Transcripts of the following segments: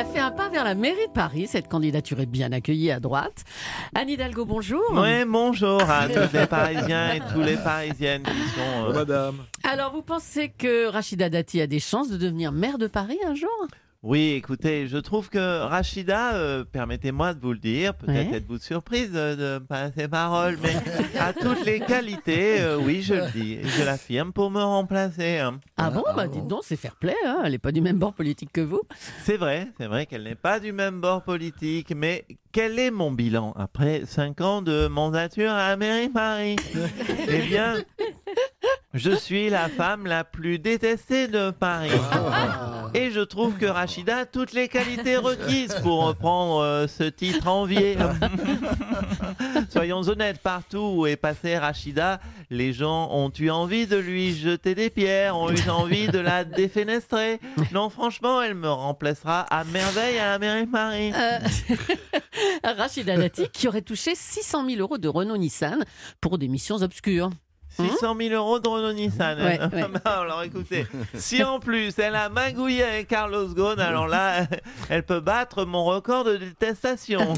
a fait un pas vers la mairie de Paris. Cette candidature est bien accueillie à droite. Anne Hidalgo, bonjour. Oui, bonjour à tous les Parisiens et toutes les Parisiennes qui sont... Madame. Alors, vous pensez que Rachida Dati a des chances de devenir maire de Paris un jour ? Oui, écoutez, je trouve que Rachida, permettez-moi de vous le dire, peut-être Ouais. êtes-vous surprise de pas ces paroles, mais a toutes les qualités, oui, je le dis, et je l'affirme, pour me remplacer. Hein. Ah bon, dites donc, c'est fair play, hein, elle n'est pas du même bord politique que vous. C'est vrai qu'elle n'est pas du même bord politique, mais quel est mon bilan après 5 ans de mandature à la mairie de Paris? Eh bien, je suis la femme la plus détestée de Paris. Et je trouve que Rachida a toutes les qualités requises pour reprendre ce titre envié. Soyons honnêtes, partout où est passée Rachida, les gens ont eu envie de lui jeter des pierres, ont eu envie de la défenestrer. Non, franchement, elle me remplacera à merveille à la mairie de Paris. Rachida Dati qui aurait touché 600 000 euros de Renault-Nissan pour des missions obscures. 600 000 euros de Renault Nissan. Ouais, ouais. Alors écoutez, si en plus elle a magouillé avec Carlos Ghosn, alors là, elle peut battre mon record de détestation.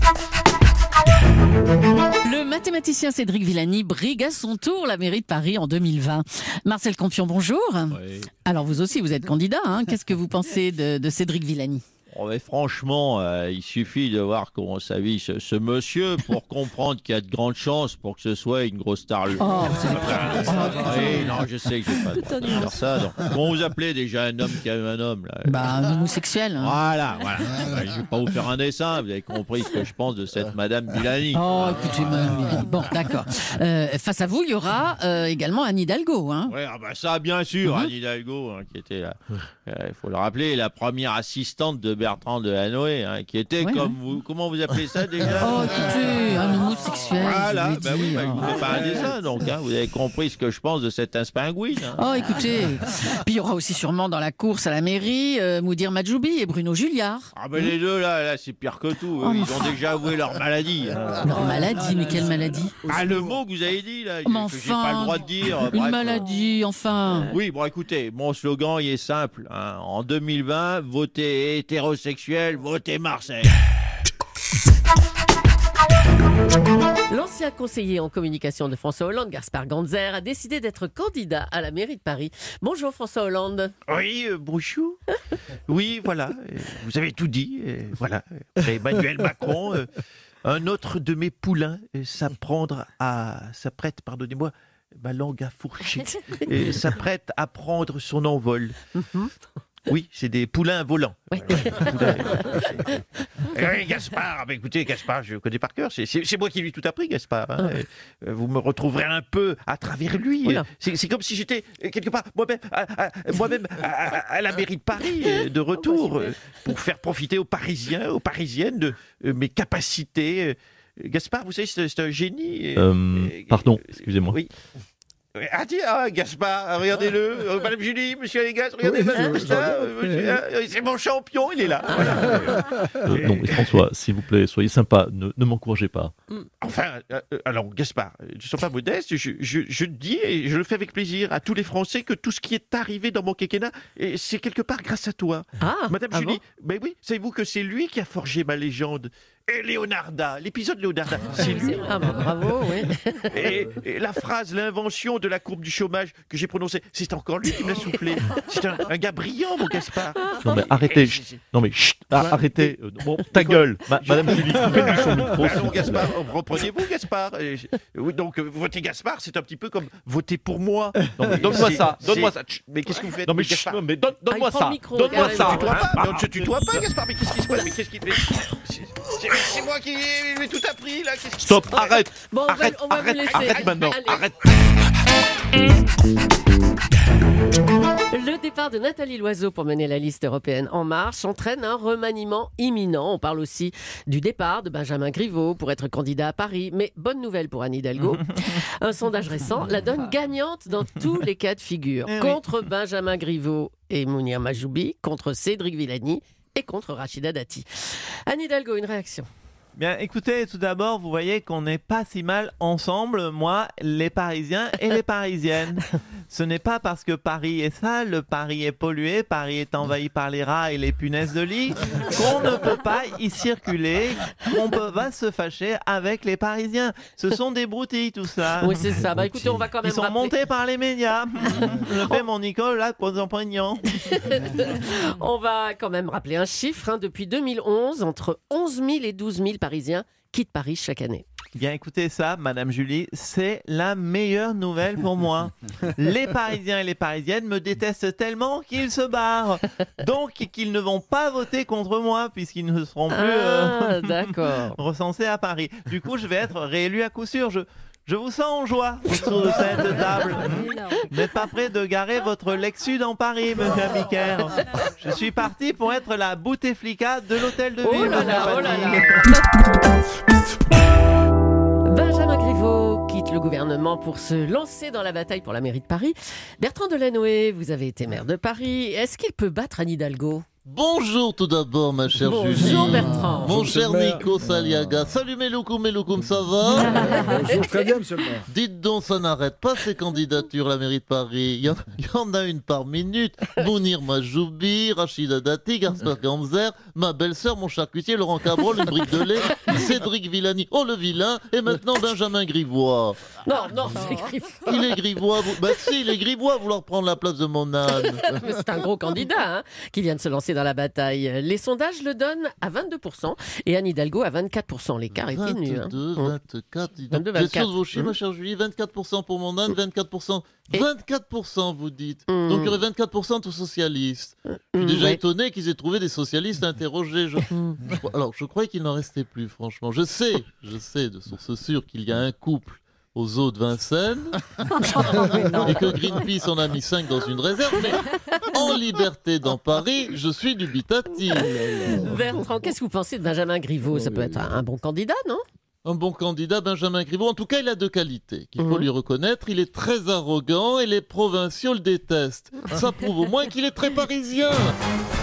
Le mathématicien Cédric Villani brigue à son tour la mairie de Paris en 2020. Marcel Campion, bonjour. Oui. Alors vous aussi, vous êtes candidat. Hein. Qu'est-ce que vous pensez de Cédric Villani ? Oh, mais franchement, il suffit de voir comment s'habille ce monsieur pour comprendre qu'il y a de grandes chances pour que ce soit une grosse star. Oh, Oui, non, je sais que j'ai pas le droit de faire ça. Donc, comment vous appelez déjà un homme qui aime un homme là un homosexuel. Hein. Voilà. Je vais pas vous faire un dessin, vous avez compris ce que je pense de cette Madame Villani. Oh, écoutez, Madame Villani. Bon, d'accord. Face à vous, il y aura également Anne Hidalgo. Hein. Ouais, ça bien sûr, Anne Hidalgo, qui était, il faut le rappeler, la première assistante de Bertrand de Hanoé, qui était Ouais, comme vous, comment vous appelez ça déjà Oh, écoutez, un homosexuel. Voilà, je lui ai dit. je vous fais pas un dessin, donc, vous avez compris ce que je pense de cette inspingouine. Oh, écoutez. Puis il y aura aussi sûrement dans la course à la mairie Moudir Majoubi et Bruno Julliard. Ah ben les deux là c'est pire que tout. Oh, Ils ont déjà avoué leur maladie. Leur maladie, mais quelle maladie ? Ah le mot que vous avez dit là, Mais que j'ai pas le droit de dire. Une bref. maladie, enfin. Oui, bon écoutez, mon slogan il est simple. En 2020, votez hétérosexuel, votez Marseille. L'ancien conseiller en communication de François Hollande, Gaspard Ganzer, a décidé d'être candidat à la mairie de Paris. Bonjour François Hollande. Oui, Brouchou. Oui, voilà, vous avez tout dit. Voilà, après Emmanuel Macron, un autre de mes poulains s'apprête, pardonnez-moi, ma langue a fourché, s'apprête à prendre son envol. Oui, c'est des poulains volants. Oui. Oui, Gaspard, écoutez, Gaspard, je le connais par cœur. C'est moi qui lui ai tout appris, Gaspard. Hein. Vous me retrouverez un peu à travers lui. Oula. C'est comme si j'étais quelque part moi-même à la mairie de Paris, de retour, pour faire profiter aux Parisiens, aux Parisiennes de mes capacités. Gaspard, vous savez, c'est un génie. Pardon, excusez-moi. Oui. Ah tiens, Gaspard, regardez-le. Madame Julie, monsieur Légas, regardez Madame ça. C'est mon champion, il est là. Voilà. Non, mais François, s'il vous plaît, soyez sympa, ne m'encouragez pas. Enfin, alors Gaspard, je ne suis pas modeste, je dis et je le fais avec plaisir à tous les Français que tout ce qui est arrivé dans mon quinquennat, c'est quelque part grâce à toi. Madame Julie, ben oui, savez-vous que c'est lui qui a forgé ma légende? Et Leonarda, l'épisode Leonarda, c'est lui. Ah bah, bravo, oui. Et la phrase, l'invention de la courbe du chômage que j'ai prononcée, c'est encore lui qui me l'a soufflé. C'est un gars brillant, mon Gaspard. Non mais arrêtez, non mais chut, arrêtez. Bon, ta gueule, Madame Julie, coupez-lui son micro. Allons, Gaspard, reprenez-vous, Gaspard. Oui, donc, voter Gaspard, c'est un petit peu comme voter pour moi. Non, mais donne-moi ça, donne-moi ça. Mais qu'est-ce que vous faites, Non mais chut, Gaspard? non, mais Ah, donne-moi il prend ça, le micro, donne-moi carrément. ça. Tutoie pas, non, tu tutoies pas, Gaspard, mais qu'est-ce qui se passe? Mais qu'est-ce qui c'est moi qui lui ai tout appris, là. Qu'est-ce qui- Stop, arrête. Bon, on va vous laisser. Arrête maintenant, Allez. arrête. Le départ de Nathalie Loiseau pour mener la liste européenne En Marche entraîne un remaniement imminent. On parle aussi du départ de Benjamin Griveaux pour être candidat à Paris. Mais bonne nouvelle pour Anne Hidalgo. Un sondage récent la donne gagnante dans tous les cas de figure. Contre Benjamin Griveaux et Mounir Majoubi, contre Cédric Villani et contre Rachida Dati. Anne Hidalgo, une réaction? Bien, écoutez, tout d'abord, vous voyez qu'on n'est pas si mal ensemble, moi, les Parisiens et les Parisiennes. Ce n'est pas parce que Paris est sale, Paris est pollué, Paris est envahi par les rats et les punaises de lit, qu'on ne peut pas y circuler, qu'on va se fâcher avec les Parisiens. Ce sont des broutilles, tout ça. Oui, c'est ça. Bah écoutez, on va quand même Ils sont rappeler... montés par les médias. Je fais mon Nicole là, pour en prégnant. On va quand même rappeler un chiffre. Depuis 2011, entre 11 000 et 12 000 Parisiens quittent Paris chaque année. Bien écoutez ça, Madame Julie, c'est la meilleure nouvelle pour moi. Les Parisiens et les Parisiennes me détestent tellement qu'ils se barrent. Donc qu'ils ne vont pas voter contre moi puisqu'ils ne seront plus D'accord. recensés à Paris. Du coup, je vais être réélu à coup sûr. Je vous sens en joie autour de cette table. Vous n'êtes pas prêt de garer votre Lexus dans Paris, monsieur Bicaire. Je suis parti pour être la Bouteflika de l'hôtel de ville. Benjamin Griveaux quitte le gouvernement pour se lancer dans la bataille pour la mairie de Paris. Bertrand Delanoë, vous avez été maire de Paris. Est-ce qu'il peut battre Anne Hidalgo ? Bonjour tout d'abord ma chère Julie. Bonjour Bertrand. Mon cher Nico Saliaga. Salut Meloukoum, ça va? Bonjour, très bien monsieur le maire. Dites donc, ça n'arrête pas ces candidatures à la mairie de Paris. Il y en a une par minute. Mounir Majoubi, Rachida Dati, Gaspard Ganzer, ma belle-sœur, mon charcutier, Laurent Cabrol, une brique de lait, Cédric Villani, oh le vilain, et maintenant Benjamin Grivois. Non, c'est Griveaux. Il est Grivois, si, il est Grivois, vouloir prendre la place de mon âne. Mais c'est un gros candidat qui vient de se lancer dans la bataille. Les sondages le donnent à 22% et Anne Hidalgo à 24%. L'écart est ténu. 22, 24. 22, Vous êtes sûr 24. de vos chiffres, ma chère Julie? 24% pour mon âne, 24%. 24%, vous dites. Donc il y aurait 24% de socialistes. Je suis déjà étonné qu'ils aient trouvé des socialistes interrogés. Alors, je croyais qu'il n'en restait plus, franchement. Je sais de source sûre qu'il y a un couple aux eaux de Vincennes et que Greenpeace en a mis 5 dans une réserve, mais en liberté dans Paris, je suis dubitatif. Bertrand, qu'est-ce que vous pensez de Benjamin Griveaux ? Ça peut être un bon candidat, non ? Un bon candidat, Benjamin Griveaux. En tout cas, il a 2 qualités qu'il faut lui reconnaître. Il est très arrogant et les provinciaux le détestent. Ça prouve au moins qu'il est très parisien.